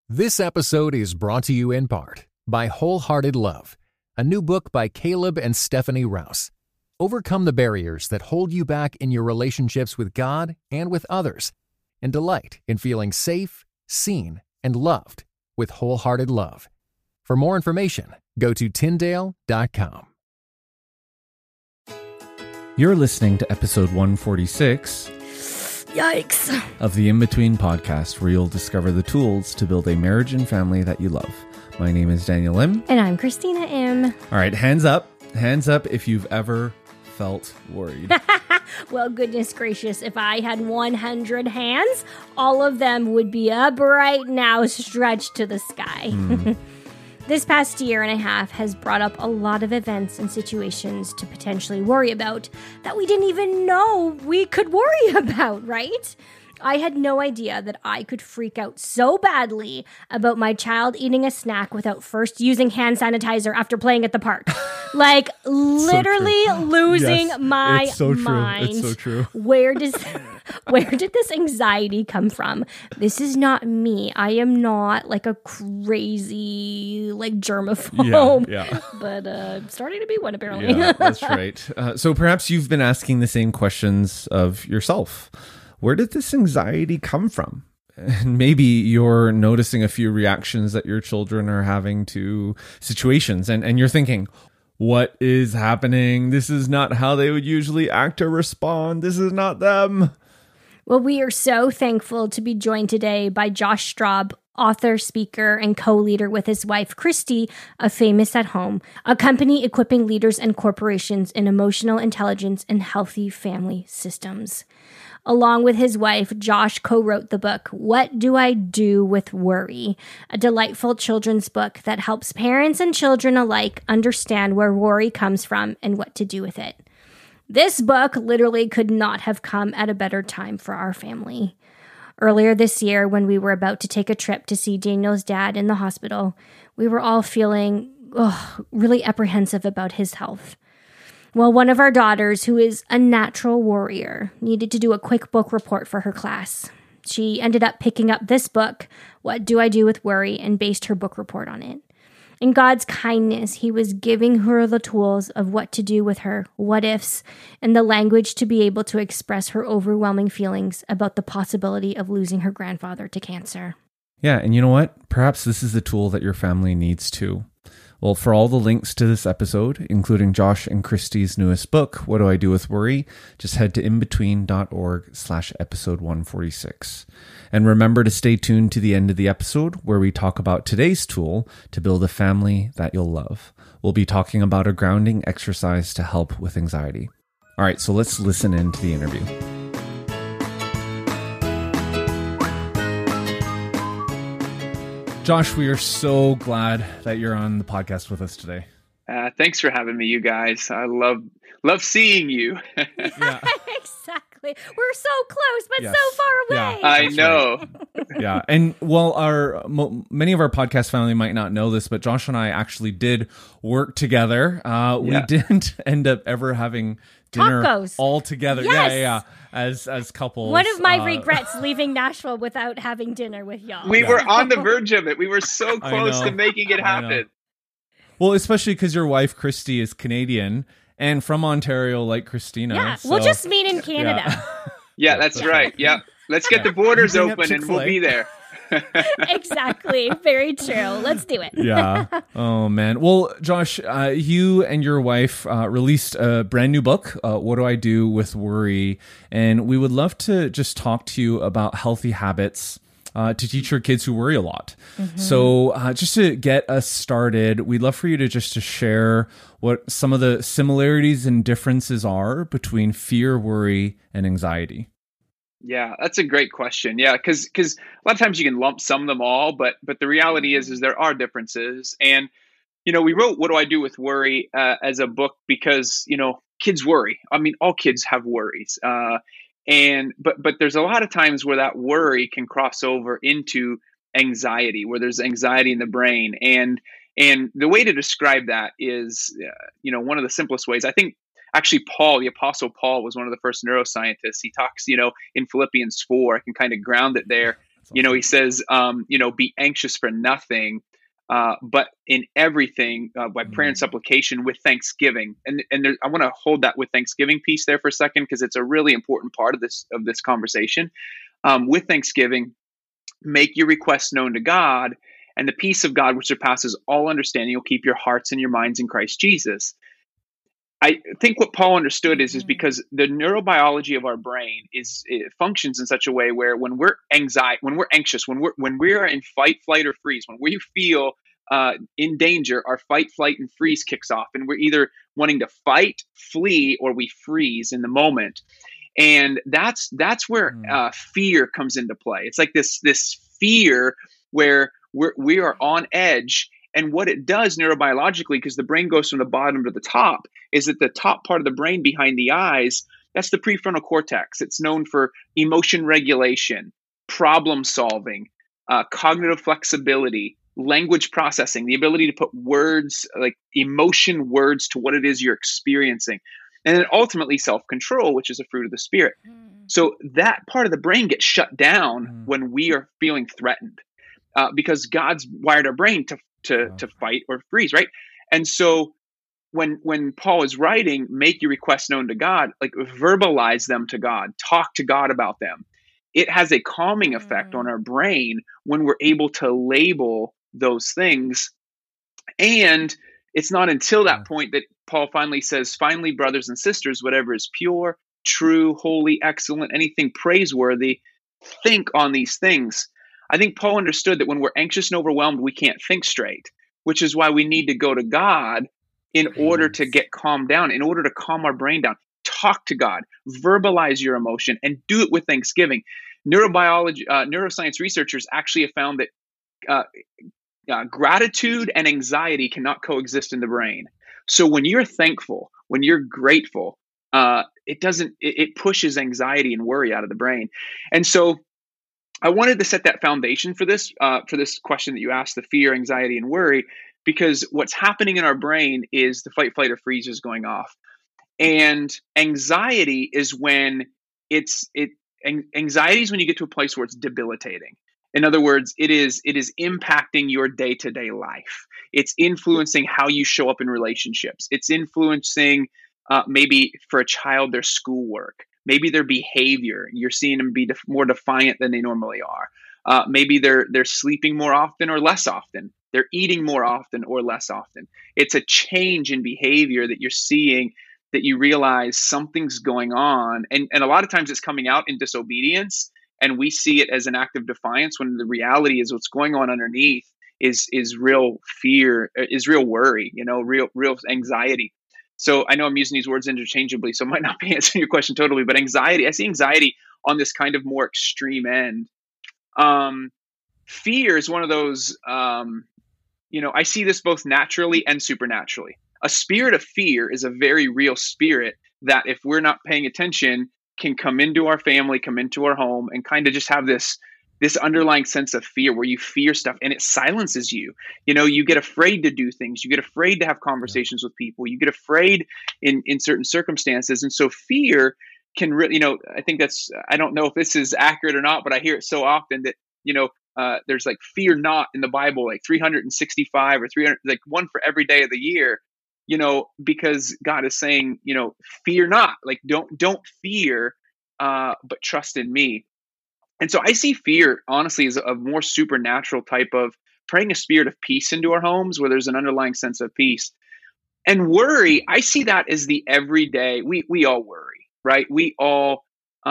This episode is brought to you in part by Wholehearted Love, a new book by Caleb and Stephanie Rouse. Overcome the barriers that hold you back in your relationships with God and with others, and delight in feeling safe, seen, and loved with Wholehearted Love. For more information, go to Tyndale.com. You're listening to episode 146. Yikes. Of the In Between podcast, where you'll discover the tools to build a marriage and family that you love. My name is Daniel M. And I'm Christina M. All right, hands up. Hands up if you've ever felt worried. Well, goodness gracious, if I had 100 hands, all of them would be up right now, stretched to the sky. This past year and a half has brought up a lot of events and situations to potentially worry about that we didn't even know we could worry about, right? I had no idea that I could freak out so badly about my child eating a snack without first using hand sanitizer after playing at the park. Like, literally losing my it's so mind. True. It's so true. Where did this anxiety come from? This is not me. I am not like a crazy, germaphobe. Yeah. But I'm starting to be one, apparently. Yeah, that's right. So perhaps you've been asking the same questions of yourself. Where did this anxiety come from? And maybe you're noticing a few reactions that your children are having to situations, and you're thinking, what is happening? This is not how they would usually act or respond. This is not them. Well, we are so thankful to be joined today by Josh Straub, author, speaker, and co-leader with his wife, Christy, of Famous at Home, a company equipping leaders and corporations in emotional intelligence and healthy family systems. Along with his wife, Josh co-wrote the book, What Do I Do with Worry? A delightful children's book that helps parents and children alike understand where worry comes from and what to do with it. This book literally could not have come at a better time for our family. Earlier this year, when we were about to take a trip to see Daniel's dad in the hospital, we were all feeling really apprehensive about his health. Well, one of our daughters, who is a natural worrier, needed to do a quick book report for her class. She ended up picking up this book, What Do I Do with Worry, and based her book report on it. In God's kindness, he was giving her the tools of what to do with her what ifs and the language to be able to express her overwhelming feelings about the possibility of losing her grandfather to cancer. Yeah, and you know what? Perhaps this is the tool that your family needs too. Well, for all the links to this episode, including Josh and Christy's newest book, What Do I Do with Worry, just head to inbetween.org/episode 146. And remember to stay tuned to the end of the episode where we talk about today's tool to build a family that you'll love. We'll be talking about a grounding exercise to help with anxiety. All right, so let's listen in to the interview. Josh, we are so glad that you're on the podcast with us today. Thanks for having me, you guys. I love seeing you. Yeah. Exactly. We're so close, but Yes. so far away. Yeah. I know. Yeah. And many of our podcast family might not know this, but Josh and I actually did work together. We didn't end up ever having dinner Tacos. all together. Yes. Yeah. As couples. One of my regrets leaving Nashville without having dinner with y'all. We were on the verge of it. We were so I close know. to making it happen. Well, especially because your wife, Christy, is Canadian and from Ontario like Christina. Yeah, so, we'll just meet in Canada. Yeah, that's right. Yeah. Let's get the borders Bring up open and we'll Chick-fil-A. be there. Exactly. Very true. Let's do it. Yeah. Oh, man. Well, Josh, you and your wife released a brand new book, What Do I Do with Worry? And we would love to just talk to you about healthy habits to teach your kids who worry a lot. Mm-hmm. So just to get us started, we'd love for you to share what some of the similarities and differences are between fear, worry, and anxiety. Yeah, that's a great question. Yeah, because a lot of times you can lump sum them all, but the reality is there are differences. And we wrote What Do I Do with Worry as a book because kids worry. I mean, all kids have worries, but there's a lot of times where that worry can cross over into anxiety, where there's anxiety in the brain, and the way to describe that is one of the simplest ways. I think actually Paul, the Apostle Paul, was one of the first neuroscientists. He talks, in Philippians 4, I can kind of ground it there. You know, he says, be anxious for nothing, but in everything by prayer and supplication with thanksgiving. And I want to hold that with thanksgiving piece there for a second, because it's a really important part of this conversation. With thanksgiving, make your requests known to God, and the peace of God, which surpasses all understanding, will keep your hearts and your minds in Christ Jesus. I think what Paul understood is because the neurobiology of our brain it functions in such a way where when we're anxious, when we are in fight, flight, or freeze, when we feel in danger, our fight, flight, and freeze kicks off, and we're either wanting to fight, flee, or we freeze in the moment. And that's where fear comes into play. It's like this fear where we are on edge. And what it does neurobiologically, because the brain goes from the bottom to the top, is that the top part of the brain behind the eyes, that's the prefrontal cortex. It's known for emotion regulation, problem solving, cognitive flexibility, language processing, the ability to put words, like emotion words, to what it is you're experiencing. And then ultimately self-control, which is a fruit of the Spirit. So that part of the brain gets shut down when we are feeling threatened, because God's wired our brain to fight or freeze, right? And so when Paul is writing, make your requests known to God, like verbalize them to God, talk to God about them. It has a calming effect on our brain when we're able to label those things. And it's not until that point that Paul finally says, finally, brothers and sisters, whatever is pure, true, holy, excellent, anything praiseworthy, think on these things. I think Paul understood that when we're anxious and overwhelmed, we can't think straight, which is why we need to go to God in order to get calmed down, in order to calm our brain down. Talk to God, verbalize your emotion, and do it with thanksgiving. Neuroscience researchers actually have found that gratitude and anxiety cannot coexist in the brain. So when you're thankful, when you're grateful, it pushes anxiety and worry out of the brain. And so I wanted to set that foundation for this question that you asked, the fear, anxiety, and worry, because what's happening in our brain is the fight, flight, or freeze is going off. And anxiety is when anxiety is when you get to a place where it's debilitating. In other words, it is impacting your day-to-day life. It's influencing how you show up in relationships. It's influencing maybe for a child, their schoolwork, maybe their behavior. You're seeing them be more defiant than they normally are. Maybe they're sleeping more often or less often. They're eating more often or less often. It's a change in behavior that you're seeing, that you realize something's going on. And a lot of times it's coming out in disobedience, and we see it as an act of defiance, when the reality is what's going on underneath is real fear, is real worry, real anxiety. So I know I'm using these words interchangeably, so I might not be answering your question totally, but anxiety, I see anxiety on this kind of more extreme end. Fear is one of those, I see this both naturally and supernaturally. A spirit of fear is a very real spirit that, if we're not paying attention, can come into our family, come into our home, and kind of just have this underlying sense of fear, where you fear stuff and it silences you. You get afraid to do things. You get afraid to have conversations with people. You get afraid in certain circumstances. And so fear can really, I think I don't know if this is accurate or not, but I hear it so often that, there's like fear not in the Bible, like 365 or 300, like one for every day of the year. Because God is saying, fear not, like don't fear, but trust in me. And so I see fear, honestly, as a more supernatural type of praying a spirit of peace into our homes, where there's an underlying sense of peace. And worry, I see that as the everyday. We all worry, right? We all, So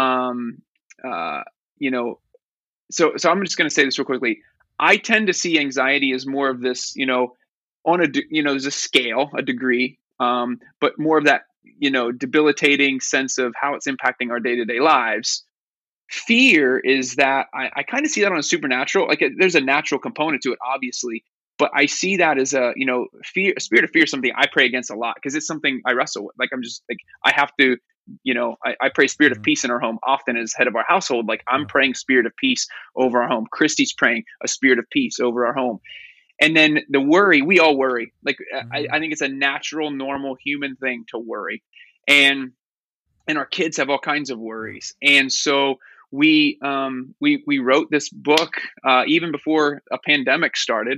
I'm just going to say this real quickly. I tend to see anxiety as more of this, on there's a scale, a degree, but more of that, debilitating sense of how it's impacting our day-to-day lives. Fear is that I kind of see that on a supernatural, like there's a natural component to it, obviously, but I see that as a spirit of fear is something I pray against a lot, because it's something I wrestle with. Like, I'm just like, I have to, I pray spirit of peace in our home often as head of our household. Like, I'm praying spirit of peace over our home. Christy's praying a spirit of peace over our home. And then the worry, we all worry. Like, I think it's a natural, normal human thing to worry. And our kids have all kinds of worries. And so we wrote this book even before a pandemic started.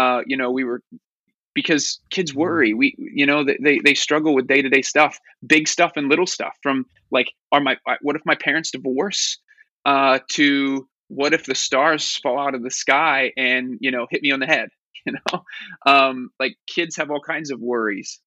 Because kids worry. They struggle with day-to-day stuff, big stuff and little stuff, from like, what if my parents divorce, to what if the stars fall out of the sky and hit me on the head. Like, kids have all kinds of worries.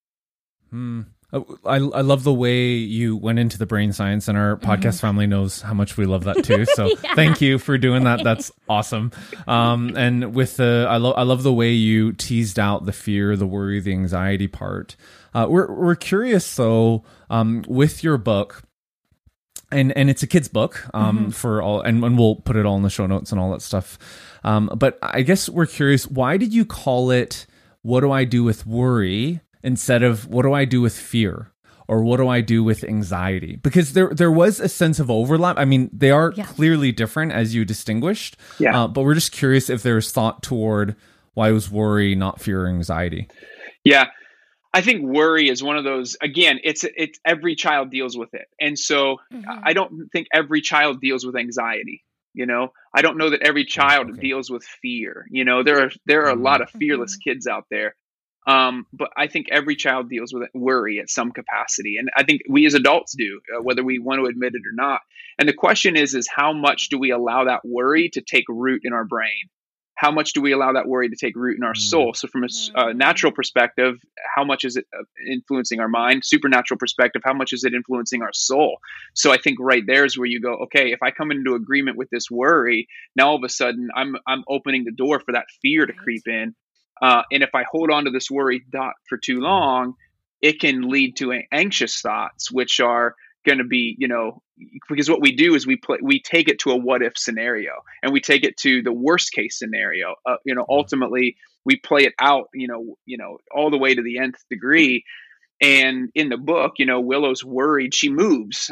I love the way you went into the brain science, and our podcast family knows how much we love that too. So Thank you for doing that. That's awesome. And with I love the way you teased out the fear, the worry, the anxiety part. We're curious though, with your book, and it's a kid's book, for all, and we'll put it all in the show notes and all that stuff. But I guess we're curious, why did you call it "What Do I Do with Worry" instead of "What do I do with fear" or "What do I do with anxiety"? Because there was a sense of overlap. I mean, they are clearly different, as you distinguished. Yeah. But we're just curious if there's thought toward why it was worry, not fear or anxiety. Yeah. I think worry is one of those, again, it's every child deals with it. And so I don't think every child deals with anxiety. I don't know that every child deals with fear. There are a lot of fearless kids out there. But I think every child deals with worry at some capacity. And I think we as adults do, whether we want to admit it or not. And the question is how much do we allow that worry to take root in our brain? How much do we allow that worry to take root in our soul? So from a natural perspective, how much is it influencing our mind? Supernatural perspective, how much is it influencing our soul? So I think right there is where you go, okay, if I come into agreement with this worry, now all of a sudden I'm opening the door for that fear to creep in. And if I hold on to this worry thought for too long, it can lead to anxious thoughts, which are going to be, because what we do is we take it to a what if scenario, and we take it to the worst case scenario. Ultimately we play it out, all the way to the nth degree. And in the book, Willow's worried. She moves,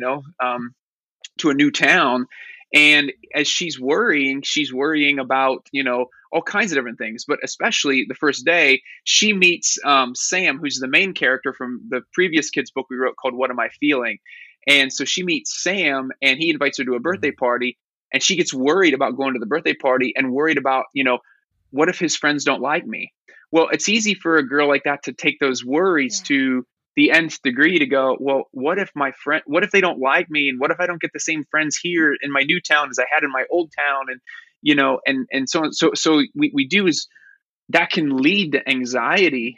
to a new town. And as she's worrying about, all kinds of different things, but especially the first day she meets Sam, who's the main character from the previous kids book we wrote called What Am I Feeling? And so she meets Sam and he invites her to a birthday party, and she gets worried about going to the birthday party and worried about, what if his friends don't like me? Well, it's easy for a girl like that to take those worries to the nth degree, to go, well, what if they don't like me? And what if I don't get the same friends here in my new town as I had in my old town? And, and so on. So we do is that can lead to anxiety,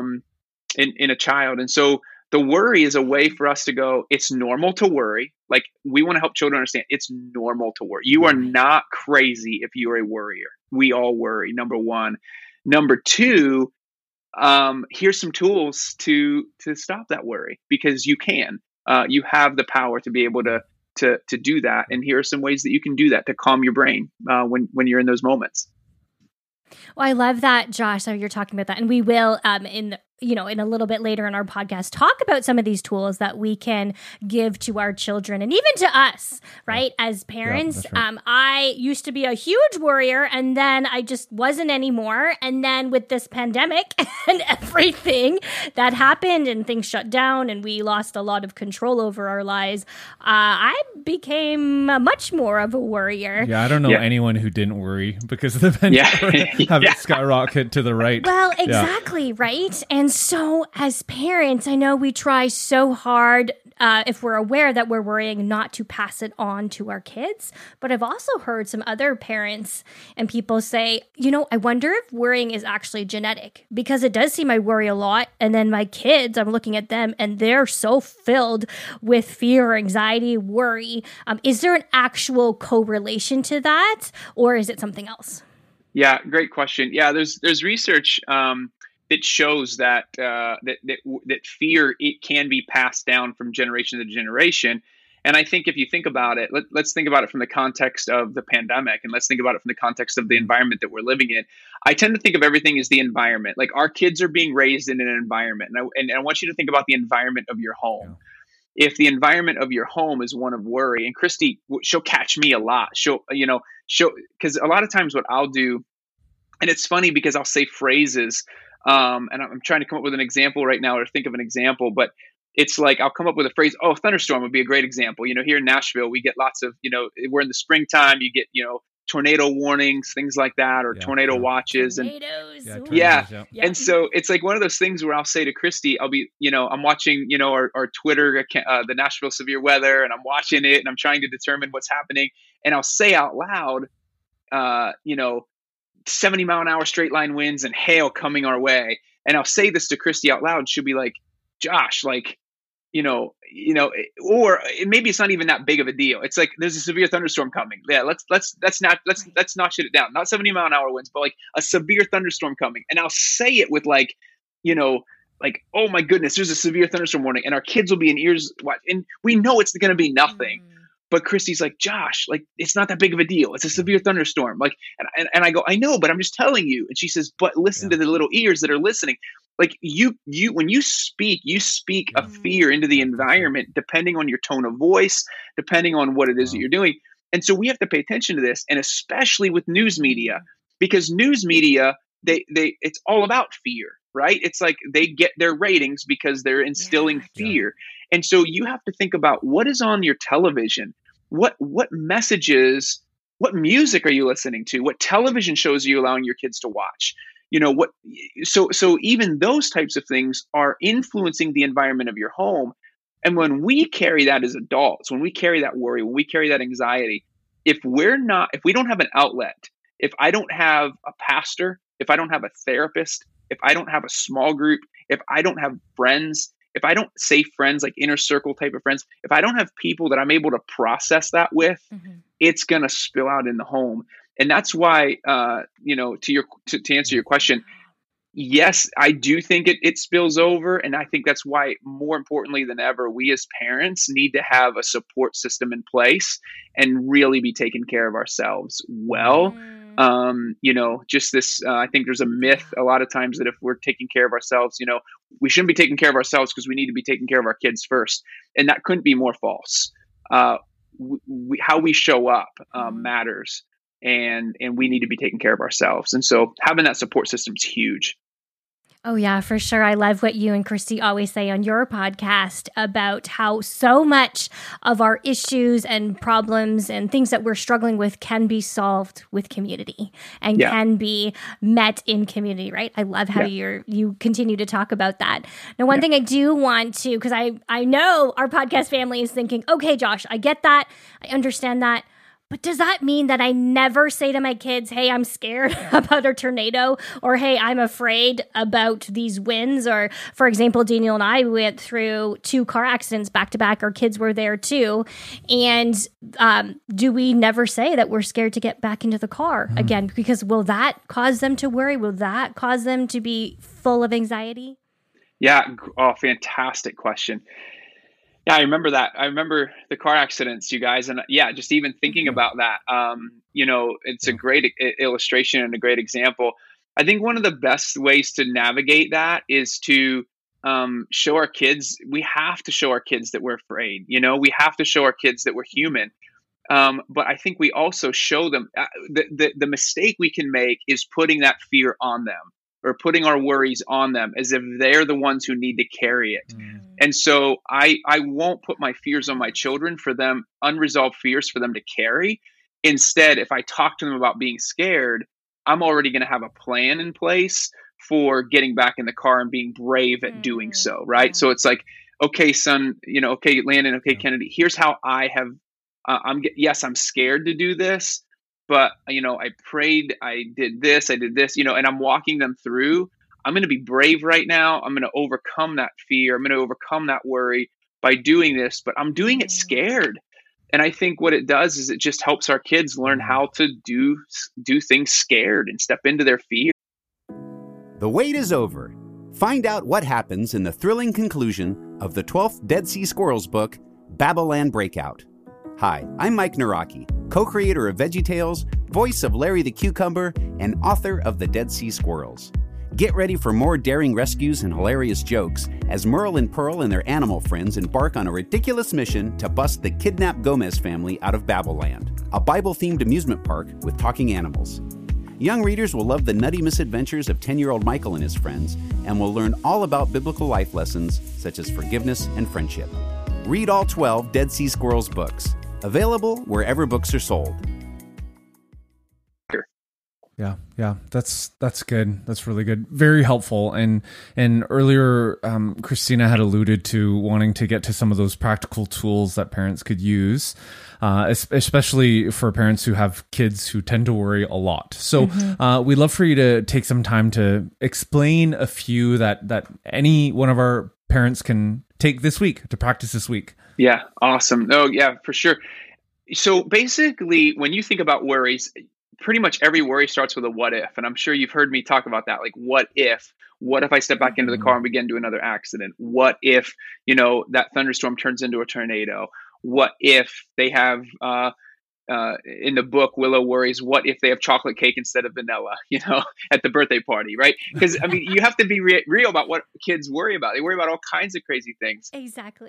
in a child. And so the worry is a way for us to go, it's normal to worry. Like, we want to help children understand it's normal to worry. You are not crazy if you are a worrier. We all worry, number one. Number two, here's some tools to stop that worry, because you can. You have the power to be able to do that, and here are some ways that you can do that to calm your brain when you're in those moments. Well, I love that, Josh, how you're talking about that, and we will in a little bit later in our podcast talk about some of these tools that we can give to our children and even to us, right? As parents, right. I used to be a huge worrier, and then I just wasn't anymore. And then with this pandemic and everything that happened and things shut down and we lost a lot of control over our lives, I became much more of a worrier. Yeah, I don't know anyone who didn't worry because of the pandemic. Have it skyrocket to the right. Well, exactly, right? And so as parents, I know we try so hard, if we're aware that we're worrying, not to pass it on to our kids. But I've also heard some other parents and people say, I wonder if worrying is actually genetic, because it does seem I worry a lot. And then my kids, I'm looking at them and they're so filled with fear, anxiety, worry. Is there an actual correlation to that, or is it something else? Yeah, great question. Yeah, there's research that shows that fear, it can be passed down from generation to generation. And I think if you think about it, let's think about it from the context of the pandemic, and let's think about it from the context of the environment that we're living in. I tend to think of everything as the environment. Like, our kids are being raised in an environment, and I want you to think about the environment of your home. Yeah. If the environment of your home is one of worry, and Christy, she'll catch me a lot. Because a lot of times what I'll do, and it's funny because I'll say phrases, and I'm trying to come up with an example right now, or think of an example, but it's like I'll come up with a phrase. Oh, thunderstorm would be a great example. Here in Nashville, we get lots of, we're in the springtime. You get, tornado warnings, things like that, or tornado watches. Tornadoes. And And so it's like one of those things where I'll say to Christy, I'll be, I'm watching, our Twitter, the Nashville severe weather, and I'm watching it and I'm trying to determine what's happening. And I'll say out loud, 70 mile an hour straight line winds and hail coming our way. And I'll say this to Christy out loud. She'll be like, Josh, like, or maybe it's not even that big of a deal. It's like, there's a severe thunderstorm coming. Yeah. Let's notch it down. Not 70 mile an hour winds, but like a severe thunderstorm coming. And I'll say it with like, like, oh my goodness, there's a severe thunderstorm warning, and our kids will be in ears. And we know it's going to be nothing. But Christy's like, Josh, like, it's not that big of a deal. It's a severe thunderstorm. Like, and I go, I know, but I'm just telling you. And she says, but listen to the little ears that are listening. Like when you speak a fear into the environment, depending on your tone of voice, depending on what it is that you're doing. And so we have to pay attention to this, and especially with news media, because news media, it's all about fear, right? It's like they get their ratings because they're instilling fear. And so you have to think about what is on your television. What messages, what music are you listening to? What television shows are you allowing your kids to watch? So even those types of things are influencing the environment of your home. And when we carry that as adults, when we carry that worry, when we carry that anxiety, if we don't have an outlet, if I don't have a pastor, if I don't have a therapist, if I don't have a small group, if I don't have friends, if I don't say friends, like inner circle type of friends, if I don't have people that I'm able to process that with, it's going to spill out in the home. And that's why, to answer your question, yes, I do think it spills over. And I think that's why, more importantly than ever, we as parents need to have a support system in place and really be taking care of ourselves well. Just this, I think there's a myth a lot of times that if we're taking care of ourselves, we shouldn't be taking care of ourselves because we need to be taking care of our kids first. And that couldn't be more false. How we show up matters, and we need to be taking care of ourselves. And so having that support system is huge. Oh, yeah, for sure. I love what you and Christy always say on your podcast about how so much of our issues and problems and things that we're struggling with can be solved with community and can be met in community, right? I love how you continue to talk about that. Now, one thing I do want to, because I know our podcast family is thinking, okay, Josh, I get that. I understand that. But does that mean that I never say to my kids, hey, I'm scared about a tornado, or hey, I'm afraid about these winds? Or, for example, Daniel and I went through 2 car accidents back to back. Our kids were there too. And do we never say that we're scared to get back into the car again? Because will that cause them to worry? Will that cause them to be full of anxiety? Yeah. Oh, fantastic question. Yeah, I remember that. I remember the car accidents, you guys. And just even thinking about that, it's a great illustration and a great example. I think one of the best ways to navigate that is to show our kids, we have to show our kids that we're afraid. We have to show our kids that we're human. But I think we also show them the mistake we can make is putting that fear on them, or putting our worries on them as if they're the ones who need to carry it. And so I won't put my fears on my children, for them, unresolved fears for them to carry. Instead, if I talk to them about being scared, I'm already going to have a plan in place for getting back in the car and being brave at doing so. Right. So it's like, okay, son, okay, Landon, okay, Kennedy, here's how I have, I'm scared to do this, but, I prayed, I did this, and I'm walking them through. I'm going to be brave right now. I'm going to overcome that fear. I'm going to overcome that worry by doing this, but I'm doing it scared. And I think what it does is it just helps our kids learn how to do things scared and step into their fear. The wait is over. Find out what happens in the thrilling conclusion of the 12th Dead Sea Squirrels book, Babylon Breakout. Hi, I'm Mike Naraki, co-creator of VeggieTales, voice of Larry the Cucumber, and author of The Dead Sea Squirrels. Get ready for more daring rescues and hilarious jokes as Merle and Pearl and their animal friends embark on a ridiculous mission to bust the kidnapped Gomez family out of Babylon, a Bible-themed amusement park with talking animals. Young readers will love the nutty misadventures of 10-year-old Michael and his friends and will learn all about biblical life lessons such as forgiveness and friendship. Read all 12 Dead Sea Squirrels books. Available wherever books are sold. Yeah, that's good. That's really good. Very helpful. And earlier, Christina had alluded to wanting to get to some of those practical tools that parents could use, especially for parents who have kids who tend to worry a lot. So we'd love for you to take some time to explain a few that any one of our parents can take this week to practice this week. Yeah, awesome. Oh, yeah, for sure. So basically, when you think about worries, pretty much every worry starts with a what if. And I'm sure you've heard me talk about that. Like, what if I step back into the car and we get into another accident? What if, that thunderstorm turns into a tornado? What if they have, in the book, Willow worries, what if they have chocolate cake instead of vanilla, at the birthday party, right? Because, you have to be real about what kids worry about. They worry about all kinds of crazy things. Exactly.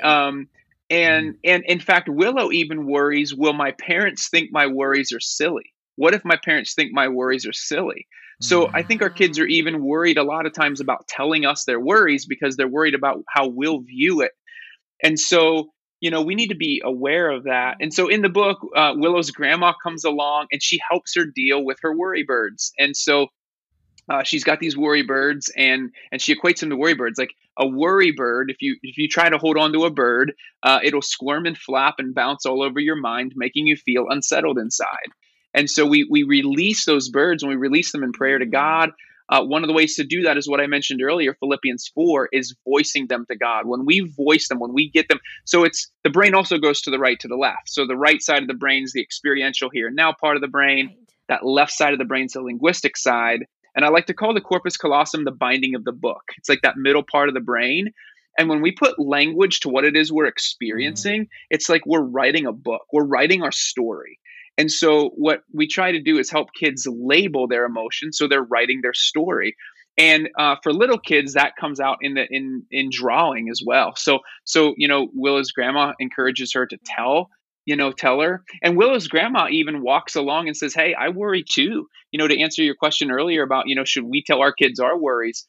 And in fact, Willow even worries, will my parents think my worries are silly? What if my parents think my worries are silly? So I think our kids are even worried a lot of times about telling us their worries because they're worried about how we'll view it. And so, we need to be aware of that. And so in the book, Willow's grandma comes along and she helps her deal with her worry birds. And so she's got these worry birds and she equates them to worry birds. Like a worry bird, if you try to hold on to a bird, it'll squirm and flap and bounce all over your mind, making you feel unsettled inside. And so we release those birds and we release them in prayer to God. One of the ways to do that is what I mentioned earlier, Philippians 4, is voicing them to God. When we voice them, when we get them, so it's the brain also goes to the right, to the left. So the right side of the brain is the experiential here and now part of the brain. Right. That left side of the brain is the linguistic side. And I like to call the corpus callosum the binding of the book. It's like that middle part of the brain. And when we put language to what it is we're experiencing, it's like we're writing a book. We're writing our story. And so what we try to do is help kids label their emotions so they're writing their story. And for little kids, that comes out in drawing as well. So Willow's grandma encourages her to tell her. And Willow's grandma even walks along and says, hey, I worry too. To answer your question earlier about, should we tell our kids our worries?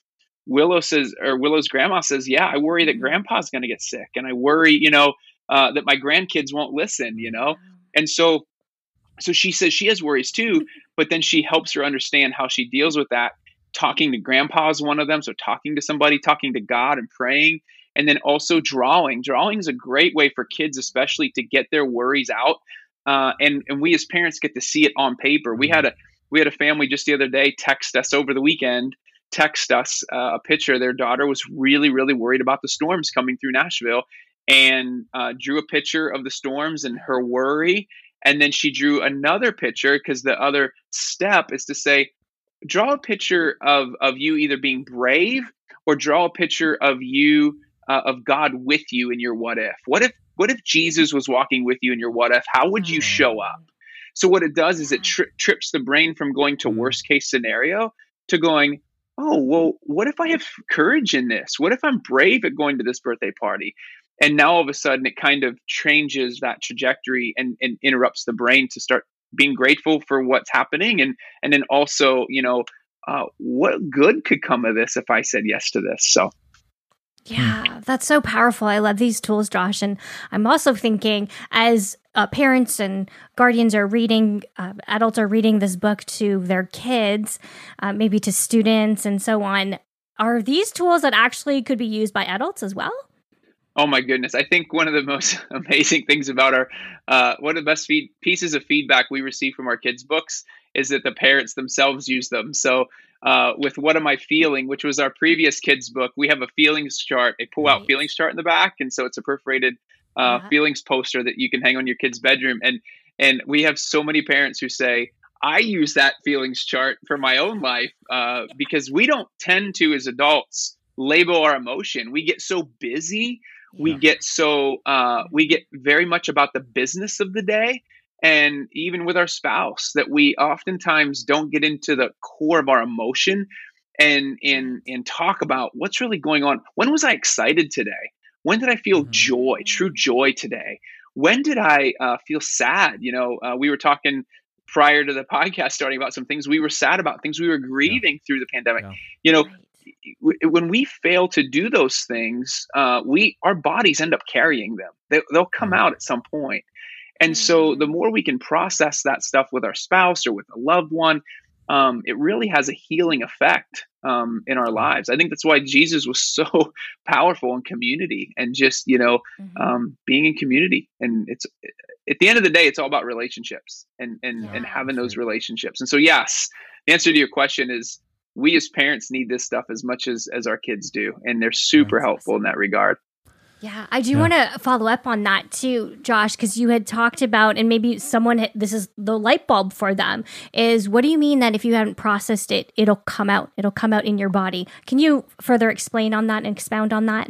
Willow's grandma says, yeah, I worry that grandpa's going to get sick. And I worry, that my grandkids won't listen, And so she says she has worries too, but then she helps her understand how she deals with that. Talking to grandpa is one of them. So talking to somebody, talking to God and praying, and then also drawing. Drawing is a great way for kids, especially, to get their worries out. And we as parents get to see it on paper. We had a family just the other day text us over the weekend, a picture. Their daughter was really, really worried about the storms coming through Nashville and drew a picture of the storms and her worry. And then she drew another picture because the other step is to say, draw a picture of you either being brave or draw a picture of you, of God with you in your what if. What if Jesus was walking with you in your what if? How would you show up? So what it does is it trips the brain from going to worst case scenario to going, oh, well, what if I have courage in this? What if I'm brave at going to this birthday party? And now all of a sudden it kind of changes that trajectory and interrupts the brain to start being grateful for what's happening. And then also, what good could come of this if I said yes to this? So. Yeah, that's so powerful. I love these tools, Josh. And I'm also thinking as parents and guardians are reading, adults are reading this book to their kids, maybe to students and so on. Are these tools that actually could be used by adults as well? Oh my goodness. I think one of the most amazing things about one of the best pieces of feedback we receive from our kids' books is that the parents themselves use them. So with What Am I Feeling, which was our previous kids' book, we have a feelings chart, a pull-out feelings chart in the back. And so it's a perforated feelings poster that you can hang on your kid's bedroom. And we have so many parents who say, I use that feelings chart for my own life because we don't tend to, as adults, label our emotion. We get so busy. We get we get very much about the business of the day. And even with our spouse, that we oftentimes don't get into the core of our emotion and talk about what's really going on. When was I excited today? When did I feel joy, true joy today? When did I feel sad? We were talking prior to the podcast starting about some things we were sad about, things we were grieving through the pandemic. When we fail to do those things, our bodies end up carrying them. They'll come out at some point. And so the more we can process that stuff with our spouse or with a loved one, it really has a healing effect in our lives. I think that's why Jesus was so powerful in community and just, being in community. And it's at the end of the day, it's all about relationships and having those relationships. And so, yes, the answer to your question is we as parents need this stuff as much as our kids do. And they're super helpful in that regard. Yeah, I do want to follow up on that too, Josh, because you had talked about, and maybe this is the light bulb for them, is what do you mean that if you haven't processed it, it'll come out in your body? Can you further explain on that and expound on that?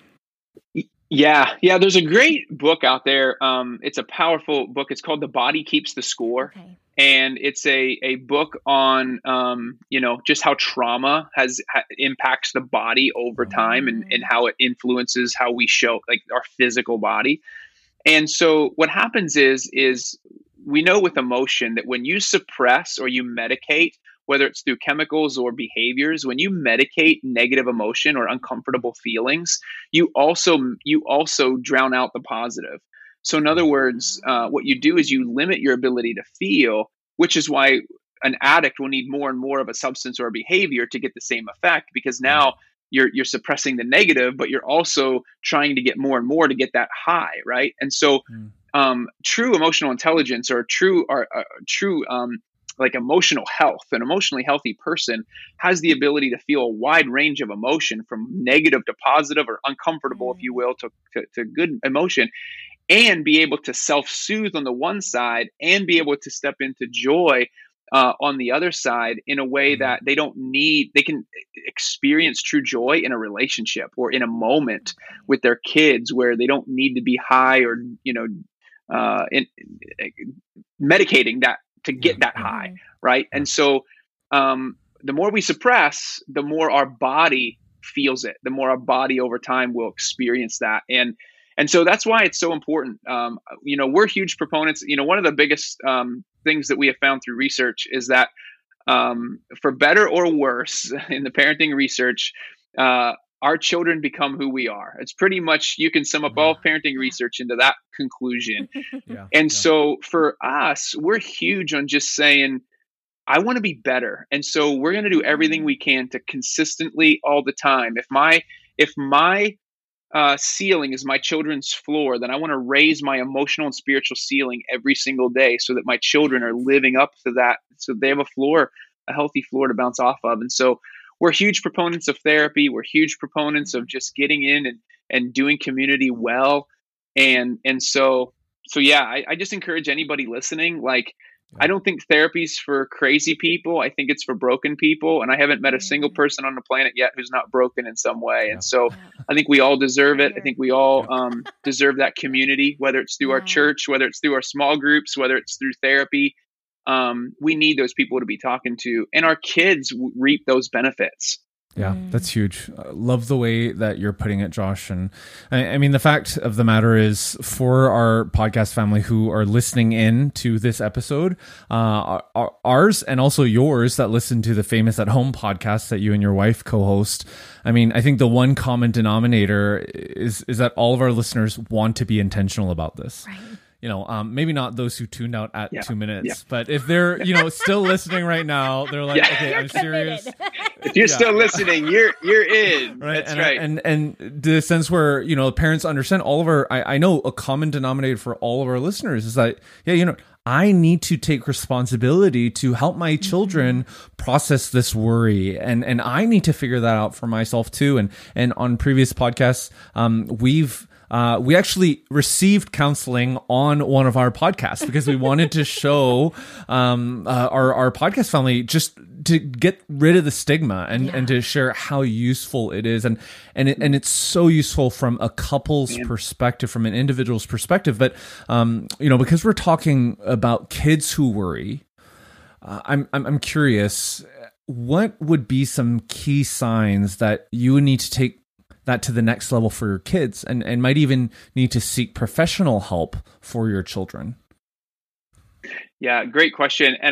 Yeah. There's a great book out there. It's a powerful book. It's called The Body Keeps the Score. Okay. And it's a book on, just how trauma impacts the body over time and how it influences how we show, like, our physical body. And so what happens is we know with emotion that when you suppress or you medicate, whether it's through chemicals or behaviors, when you medicate negative emotion or uncomfortable feelings, you also drown out the positive. So in other words, what you do is you limit your ability to feel, which is why an addict will need more and more of a substance or a behavior to get the same effect, because now you're suppressing the negative, but you're also trying to get more and more to get that high, right? And so true emotional intelligence or true like emotional health, an emotionally healthy person has the ability to feel a wide range of emotion, from negative to positive or uncomfortable, if you will, to good emotion, and be able to self-soothe on the one side and be able to step into joy on the other side in a way that they can experience true joy in a relationship or in a moment with their kids where they don't need to be high or, medicating that to get that high. Right. And so the more we suppress, the more our body feels it, the more our body over time will experience that. And so that's why it's so important. We're huge proponents. One of the biggest things that we have found through research is that for better or worse in the parenting research, our children become who we are. It's pretty much, you can sum up all parenting research into that conclusion. So for us, we're huge on just saying, I want to be better. And so we're going to do everything we can to consistently all the time. If my ceiling is my children's floor, then I want to raise my emotional and spiritual ceiling every single day so that my children are living up to that. So they have a healthy floor to bounce off of. And so we're huge proponents of therapy. We're huge proponents of just getting in and doing community well. And so I just encourage anybody listening, I don't think therapy's for crazy people. I think it's for broken people. And I haven't met a single person on the planet yet who's not broken in some way. And so I think we all deserve it. I think we all deserve that community, whether it's through our church, whether it's through our small groups, whether it's through therapy. We need those people to be talking to, and our kids reap those benefits. Yeah, that's huge. Love the way that you're putting it, Josh. And I mean, the fact of the matter is, for our podcast family who are listening in to this episode, ours and also yours that listen to the Famous at Home podcast that you and your wife co-host, I mean, I think the one common denominator is that all of our listeners want to be intentional about this. Right. Maybe not those who tuned out at 2 minutes, but if they're, still listening right now, they're like, okay, I'm serious. If you're still listening, you're in. Right. That's right. And the sense where, parents understand all of our, I know a common denominator for all of our listeners is that, I need to take responsibility to help my children process this worry. And I need to figure that out for myself too. And on previous podcasts, we actually received counseling on one of our podcasts because we wanted to show our podcast family, just to get rid of the stigma and to share how useful it is. And it's so useful from a couple's perspective, from an individual's perspective. But, because we're talking about kids who worry, I'm curious, what would be some key signs that you would need to take that to the next level for your kids and might even need to seek professional help for your children? Yeah, great question. And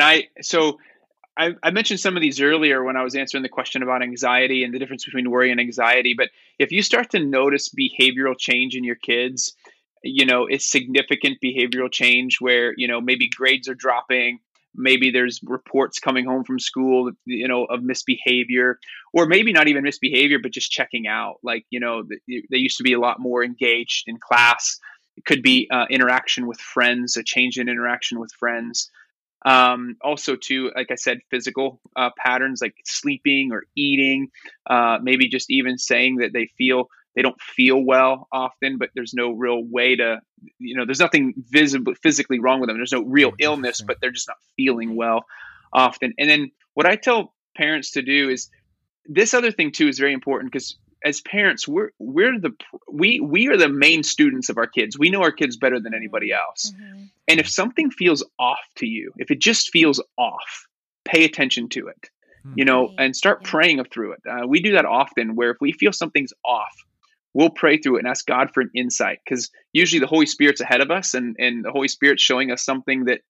I mentioned some of these earlier when I was answering the question about anxiety and the difference between worry and anxiety. But if you start to notice behavioral change in your kids, it's significant behavioral change where, maybe grades are dropping, maybe there's reports coming home from school, of misbehavior, or maybe not even misbehavior, but just checking out. Like, they used to be a lot more engaged in class. It could be interaction with friends, a change in interaction with friends. Also, too, like I said, physical patterns like sleeping or eating, maybe just even saying that they don't feel well often, but there's no real way to, there's nothing visibly physically wrong with them. There's no real illness, but they're just not feeling well often. And then what I tell parents to do is this other thing too is very important, because as parents, we are the main students of our kids. We know our kids better than anybody else. Mm-hmm. And if something feels off to you, if it just feels off, pay attention to it, and start praying through it. We do that often, where if we feel something's off, we'll pray through it and ask God for an insight, because usually the Holy Spirit's ahead of us, and the Holy Spirit's showing us something that,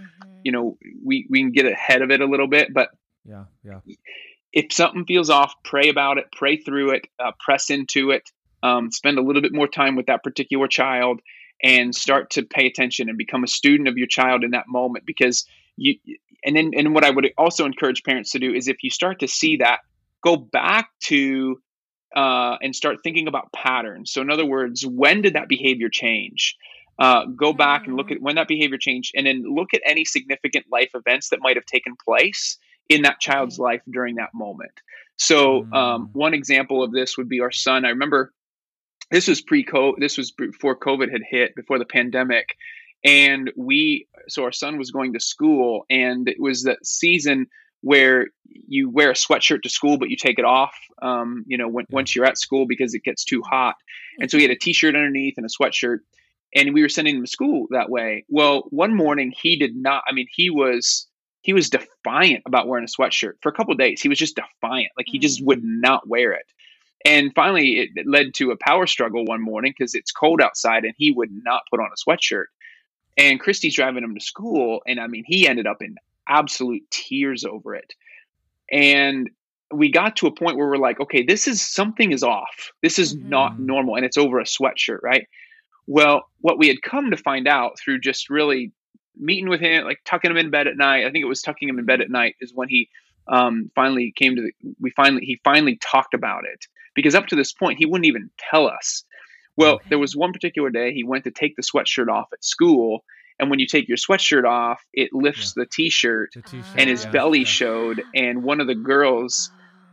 we can get ahead of it a little bit. But yeah. If something feels off, pray about it, pray through it, press into it, spend a little bit more time with that particular child, and start to pay attention and become a student of your child in that moment. Because and what I would also encourage parents to do is, if you start to see that, go back to and start thinking about patterns. So in other words, when did that behavior change? Go back and look at when that behavior changed, and then look at any significant life events that might have taken place in that child's life during that moment. So one example of this would be our son. I remember this was before COVID had hit, before the pandemic. And so our son was going to school, and it was that season where you wear a sweatshirt to school, but you take it off, once you're at school, because it gets too hot. And so he had a t-shirt underneath and a sweatshirt, and we were sending him to school that way. Well, one morning he did not, he was defiant about wearing a sweatshirt for a couple of days. He was just defiant. Like, he just would not wear it. And finally it led to a power struggle one morning, because it's cold outside and he would not put on a sweatshirt. And Christy's driving him to school. And he ended up in absolute tears over it. And we got to a point where we're like, okay, something is off. This is not normal. And it's over a sweatshirt, right? Well, what we had come to find out through just really meeting with him, like tucking him in bed at night, I think it was tucking him in bed at night, is when he finally came to he finally talked about it. Because up to this point, he wouldn't even tell us. Well, there was one particular day he went to take the sweatshirt off at school. And when you take your sweatshirt off, it lifts the t-shirt, and his belly showed. And one of the girls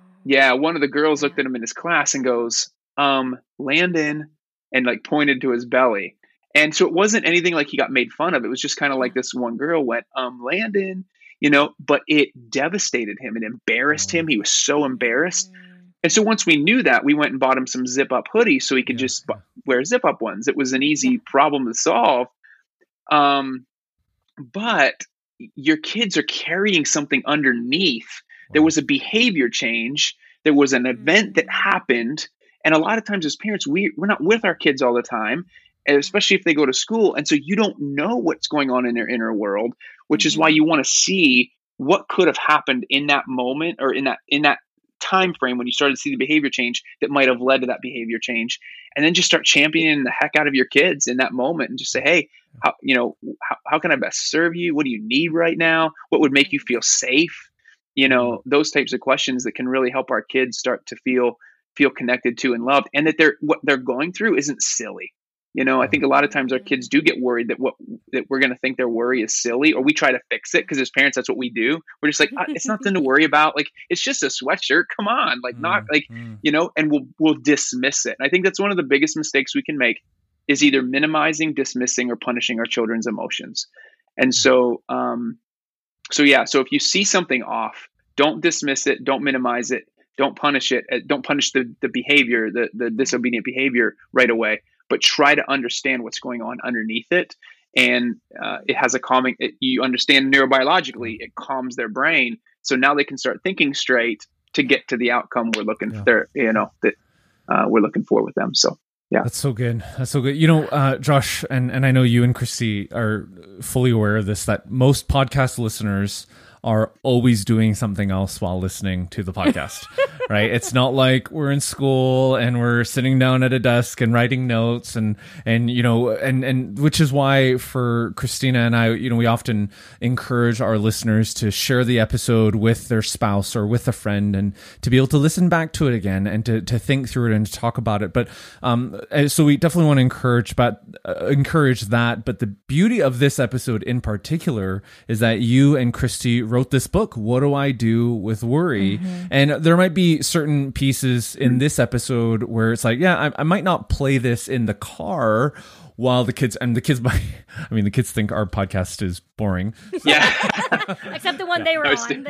looked at him in his class and goes, Landon, and like pointed to his belly. And so it wasn't anything like he got made fun of. It was just kind of like this one girl went, Landon, but it devastated him. It embarrassed him. He was so embarrassed. And so once we knew that, we went and bought him some zip up hoodies so he could just wear zip up ones. It was an easy problem to solve. But your kids are carrying something underneath. There was a behavior change. There was an event that happened. And a lot of times as parents, we're not with our kids all the time, especially if they go to school. And so you don't know what's going on in their inner world, which is why you want to see what could have happened in that moment, or in that time frame when you started to see the behavior change that might have led to that behavior change. And then just start championing the heck out of your kids in that moment, and just say, hey, how can I best serve you? What do you need right now? What would make you feel safe? Those types of questions that can really help our kids start to feel connected to and loved, and that what they're going through isn't silly. I think a lot of times our kids do get worried that we're going to think their worry is silly, or we try to fix it, because as parents, that's what we do. We're just like, it's nothing to worry about. Like, it's just a sweatshirt. Come on. Like, not like, and we'll dismiss it. And I think that's one of the biggest mistakes we can make, is either minimizing, dismissing, or punishing our children's emotions. And so, so if you see something off, don't dismiss it. Don't minimize it. Don't punish it. Don't punish the behavior, the disobedient behavior right away. But try to understand what's going on underneath it. And it has you understand neurobiologically, it calms their brain. So now they can start thinking straight to get to the outcome we're looking for, that we're looking for with them. So Yeah. That's so good. That's so good. You know, Josh, and I know you and Christy are fully aware of this, that most podcast listeners are always doing something else while listening to the podcast, right? It's not like we're in school and we're sitting down at a desk and writing notes and you know, and which is why for Christina and I, you know, we often encourage our listeners to share the episode with their spouse or with a friend and to be able to listen back to it again and to think through it and to talk about it. But so we definitely want to encourage that. But the beauty of this episode in particular is that you and Christy wrote this book, What Do I Do with Worry? Mm-hmm. And there might be certain pieces in this episode where it's like, yeah, I might not play this in the car while the kids think our podcast is boring. So. Yeah. Except the one they were on.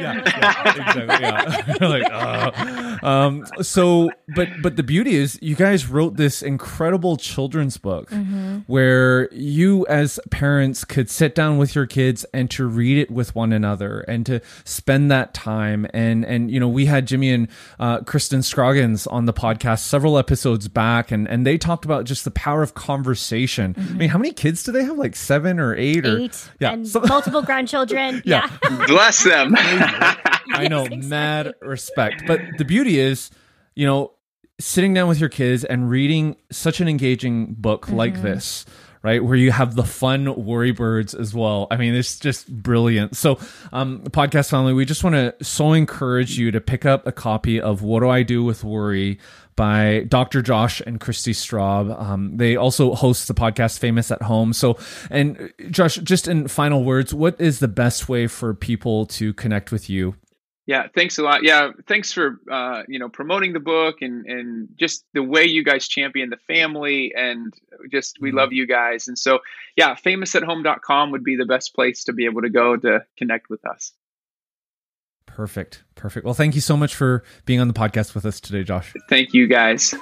But the beauty is you guys wrote this incredible children's book where you as parents could sit down with your kids and to read it with one another and to spend that time. And you know, we had Jimmy and Kristen Scroggins on the podcast several episodes back, and they talked about just the power of conversation. I mean, how many kids do they have? Like 7 or 8? And multiple grandchildren. Yeah. Bless them. I know, exactly. Mad respect. But the beauty is, you know, sitting down with your kids and reading such an engaging book like this, right? Where you have the fun worry birds as well. I mean, it's just brilliant. So, podcast family, we just want to so encourage you to pick up a copy of What Do I Do with Worry by Dr. Josh and Christy Straub. They also host the podcast Famous at Home. So, and Josh, just in final words, what is the best way for people to connect with you? Yeah, thanks a lot. Yeah, thanks for promoting the book and just the way you guys champion the family, and just we love you guys. And so, yeah, famousathome.com would be the best place to be able to go to connect with us. Perfect. Well, thank you so much for being on the podcast with us today, Josh. Thank you, guys.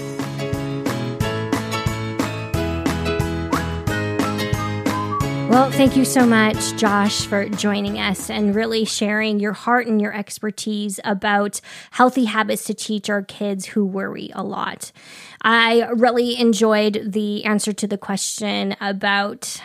Well, thank you so much, Josh, for joining us and really sharing your heart and your expertise about healthy habits to teach our kids who worry a lot. I really enjoyed the answer to the question about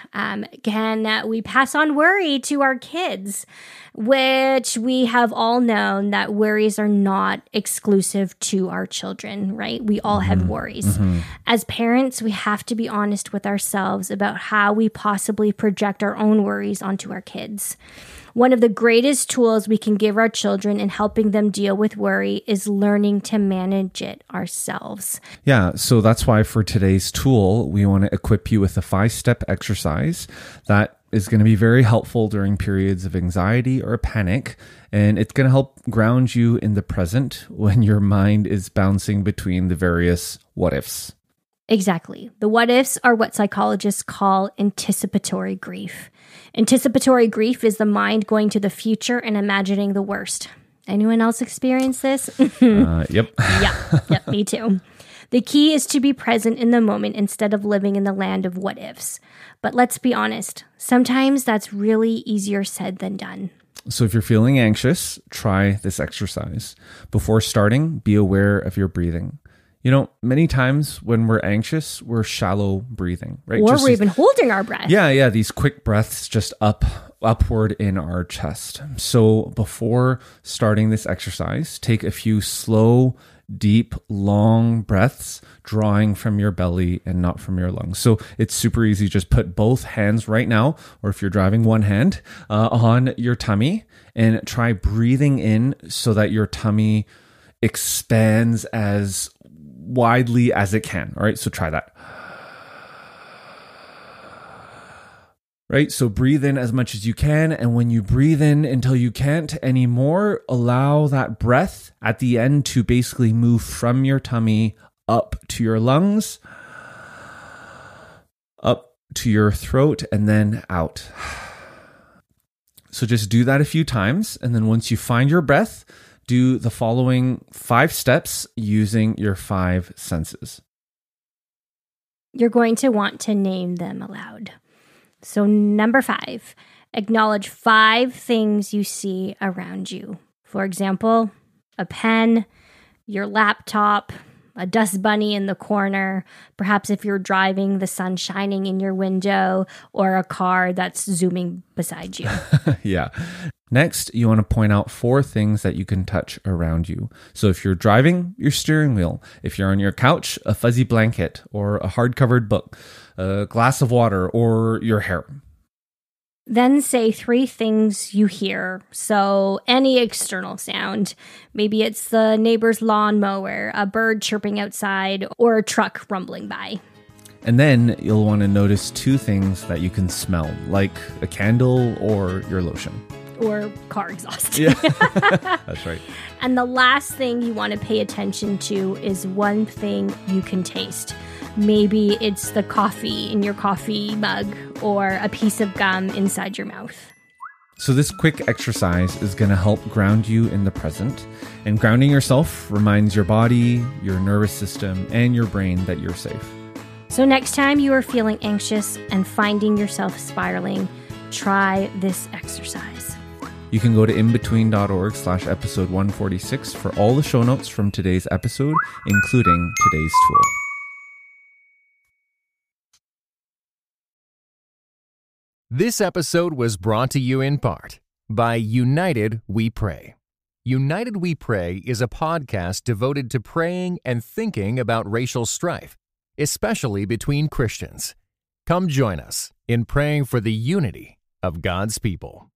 can we pass on worry to our kids, which we have all known that worries are not exclusive to our children, right? We all have worries. As parents, we have to be honest with ourselves about how we possibly project our own worries onto our kids. One of the greatest tools we can give our children in helping them deal with worry is learning to manage it ourselves. Yeah, so that's why for today's tool, we want to equip you with a 5-step exercise that is going to be very helpful during periods of anxiety or panic. And it's going to help ground you in the present when your mind is bouncing between the various what ifs. Exactly. The what ifs are what psychologists call anticipatory grief. Anticipatory grief is the mind going to the future and imagining the worst. Anyone else experience this? Yep. Yep, me too. The key is to be present in the moment instead of living in the land of what ifs. But let's be honest, sometimes that's really easier said than done. So if you're feeling anxious, try this exercise. Before starting, be aware of your breathing. You know, many times when we're anxious, we're shallow breathing, right? Or we're even holding our breath. Yeah, these quick breaths just upward in our chest. So before starting this exercise, take a few slow, deep, long breaths, drawing from your belly and not from your lungs. So it's super easy. Just put both hands right now, or if you're driving, one hand on your tummy, and try breathing in so that your tummy expands as widely as it can. All right, so try that. Right, so breathe in as much as you can, and when you breathe in until you can't anymore, allow that breath at the end to basically move from your tummy up to your lungs, up to your throat, and then out. So just do that a few times, and then once you find your breath, do the following 5 steps using your 5 senses. You're going to want to name them aloud. So number 5, acknowledge 5 things you see around you. For example, a pen, your laptop, a dust bunny in the corner, perhaps if you're driving, the sun shining in your window, or a car that's zooming beside you. Yeah. Next, you want to point out 4 things that you can touch around you. So if you're driving, your steering wheel. If you're on your couch, a fuzzy blanket or a hard-covered book, a glass of water, or your hair. Then say 3 things you hear. So any external sound. Maybe it's the neighbor's lawnmower, a bird chirping outside, or a truck rumbling by. And then you'll want to notice 2 things that you can smell, like a candle or your lotion. Or car exhaust. Yeah, that's right. And the last thing you want to pay attention to is one thing you can taste. Maybe it's the coffee in your coffee mug or a piece of gum inside your mouth. So this quick exercise is going to help ground you in the present. And grounding yourself reminds your body, your nervous system, and your brain that you're safe. So next time you are feeling anxious and finding yourself spiraling, try this exercise. You can go to inbetween.org/episode 146 for all the show notes from today's episode, including today's tool. This episode was brought to you in part by United We Pray. United We Pray is a podcast devoted to praying and thinking about racial strife, especially between Christians. Come join us in praying for the unity of God's people.